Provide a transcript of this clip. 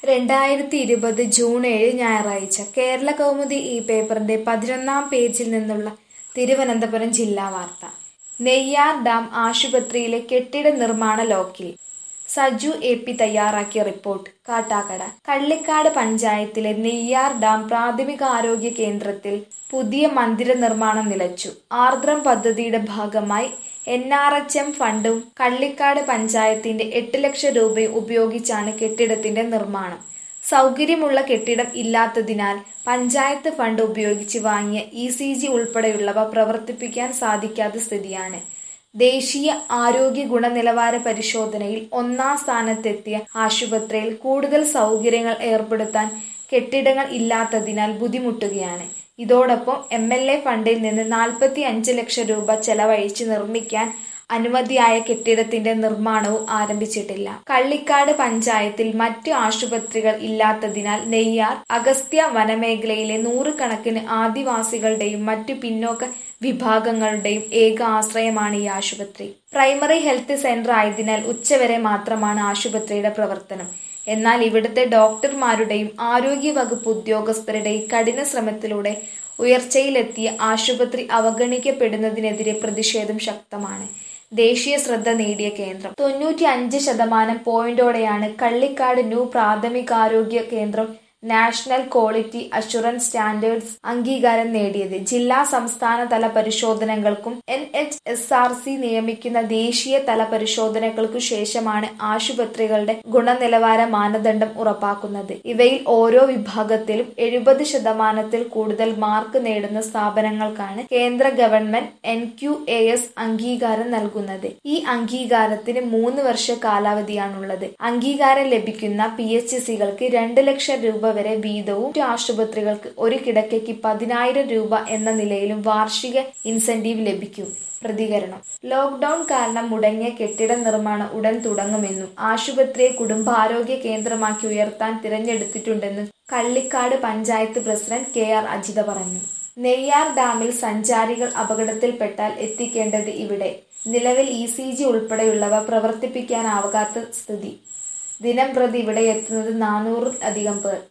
2020 June 7 ഞായറാഴ്ച കേരള കൗമുദി ഈ പേപ്പറിന്റെ 11-ാം പേജിൽ നിന്നുള്ള തിരുവനന്തപുരം ജില്ലാ വാർത്ത. നെയ്യാർ ഡാം ആശുപത്രിയിലെ കെട്ടിട നിർമ്മാണ ലോക്കിൽ. സജു എ.പി. തയ്യാറാക്കിയ റിപ്പോർട്ട്. കാട്ടാക്കട. കള്ളിക്കാട് പഞ്ചായത്തിലെ നെയ്യാർ ഡാം പ്രാഥമികാരോഗ്യ കേന്ദ്രത്തിൽ പുതിയ മന്ദിര നിർമ്മാണം നിലച്ചു. ആർദ്രം പദ്ധതിയുടെ ഭാഗമായി NRHM ഫണ്ടും കള്ളിക്കാട് പഞ്ചായത്തിന്റെ 8 ലക്ഷം രൂപയും ഉപയോഗിച്ചാണ് കെട്ടിടത്തിന്റെ നിർമ്മാണം. സൗകര്യമുള്ള കെട്ടിടം ഇല്ലാത്തതിനാൽ പഞ്ചായത്ത് ഫണ്ട് ഉപയോഗിച്ച് വാങ്ങിയ ECG ഉൾപ്പെടെയുള്ളവ പ്രവർത്തിപ്പിക്കാൻ സാധിക്കാത്ത സ്ഥിതിയാണ്. ദേശീയ ആരോഗ്യ ഗുണനിലവാര പരിശോധനയിൽ 1-ാം സ്ഥാനത്തെത്തിയ ആശുപത്രിയിൽ കൂടുതൽ സൗകര്യങ്ങൾ ഏർപ്പെടുത്താൻ കെട്ടിടങ്ങൾ ഇല്ലാത്തതിനാൽ ബുദ്ധിമുട്ടുകയാണ്. ഇതോടൊപ്പം MLA ഫണ്ടിൽ നിന്ന് 45 ലക്ഷം രൂപ ചെലവഴിച്ച് നിർമ്മിക്കാൻ അനുമതിയായ കെട്ടിടത്തിന്റെ നിർമ്മാണവും ആരംഭിച്ചിട്ടില്ല. കള്ളിക്കാട് പഞ്ചായത്തിൽ മറ്റു ആശുപത്രികൾ ഇല്ലാത്തതിനാൽ നെയ്യാർ, അഗസ്ത്യ വനമേഖലയിലെ 100 കണക്കിന് ആദിവാസികളുടെയും മറ്റു പിന്നോക്ക വിഭാഗങ്ങളുടെയും ഏക ആശ്രയമാണ് ഈ ആശുപത്രി. പ്രൈമറി ഹെൽത്ത് സെന്റർ ആയതിനാൽ ഉച്ചവരെ മാത്രമാണ് ആശുപത്രിയുടെ പ്രവർത്തനം. എന്നാൽ ഇവിടുത്തെ ഡോക്ടർമാരുടെയും ആരോഗ്യവകുപ്പ് ഉദ്യോഗസ്ഥരുടെയും കഠിന ശ്രമത്തിലൂടെ ഉയർച്ചയിലെത്തിയ ആശുപത്രി അവഗണിക്കപ്പെടുന്നതിനെതിരെ പ്രതിഷേധം ശക്തമാണ്. ദേശീയ ശ്രദ്ധ നേടിയ കേന്ദ്രം. 95% പോയിന്റോടെയാണ് കള്ളിക്കാട് ന്യൂ പ്രാഥമികാരോഗ്യ കേന്ദ്രം നാഷണൽ ക്വാളിറ്റി അഷുറൻസ് സ്റ്റാൻഡേർഡ്സ് അംഗീകാരം നേടിയത്. ജില്ലാ സംസ്ഥാന തല പരിശോധനകൾക്കും NHSRC നിയമിക്കുന്ന ദേശീയ തല പരിശോധനകൾക്കു ശേഷമാണ് ആശുപത്രികളുടെ ഗുണനിലവാര മാനദണ്ഡം ഉറപ്പാക്കുന്നത്. ഇവയിൽ ഓരോ വിഭാഗത്തിലും 70% കൂടുതൽ മാർക്ക് നേടുന്ന സ്ഥാപനങ്ങൾക്കാണ് കേന്ദ്ര ഗവൺമെന്റ് NQAS അംഗീകാരം നൽകുന്നത്. ഈ അംഗീകാരത്തിന് 3 വർഷ കാലാവധിയാണുള്ളത്. അംഗീകാരം ലഭിക്കുന്ന PHCകൾക്ക് 2 ലക്ഷം രൂപ വരെ വീതവും ആശുപത്രികൾക്ക് ഒരു കിടക്കയ്ക്ക് 10,000 രൂപ എന്ന നിലയിലും വാർഷിക ഇൻസെന്റീവ് ലഭിക്കും. പ്രതികരണം. ലോക്ഡൌൺ കാരണം മുടങ്ങിയ കെട്ടിട നിർമ്മാണം ഉടൻ തുടങ്ങുമെന്നും ആശുപത്രിയെ കുടുംബാരോഗ്യ കേന്ദ്രമാക്കി ഉയർത്താൻ തിരഞ്ഞെടുത്തിട്ടുണ്ടെന്നും കള്ളിക്കാട് പഞ്ചായത്ത് പ്രസിഡന്റ് KR അജിത പറഞ്ഞു. നെയ്യാർ ഡാമിൽ സഞ്ചാരികൾ അപകടത്തിൽപ്പെട്ടാൽ എത്തിക്കേണ്ടത് ഇവിടെ. നിലവിൽ ECG ഉൾപ്പെടെയുള്ളവ പ്രവർത്തിപ്പിക്കാനാവാത്ത സ്ഥിതി. ദിനംപ്രതി ഇവിടെ എത്തുന്നത് 400-ലധികം പേർ.